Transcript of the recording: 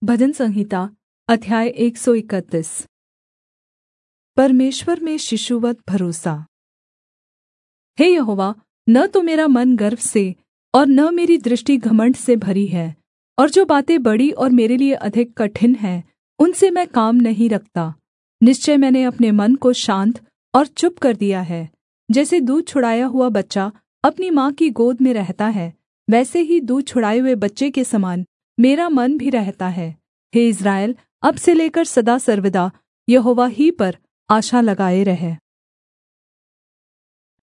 भजन संहिता अध्याय 131। परमेश्वर में शिशुवत् भरोसा। हे यहोवा, न तो मेरा मन गर्व से और न मेरी दृष्टि घमण्ड से भरी है, और जो बातें बड़ी और मेरे लिए अधिक कठिन हैं उनसे मैं काम नहीं रखता। निश्चय मैंने अपने मन को शान्त और चुप कर दिया है। जैसे दूध छुड़ाया हुआ बच्चा अपनी माँ की गोद में रहता है, वैसे ही दूध छुड़ाए हुए बच्चे के समान मेरा मन भी रहता है। हे इस्राएल, अब से लेकर सदा सर्वदा यहोवा ही पर आशा लगाए रह।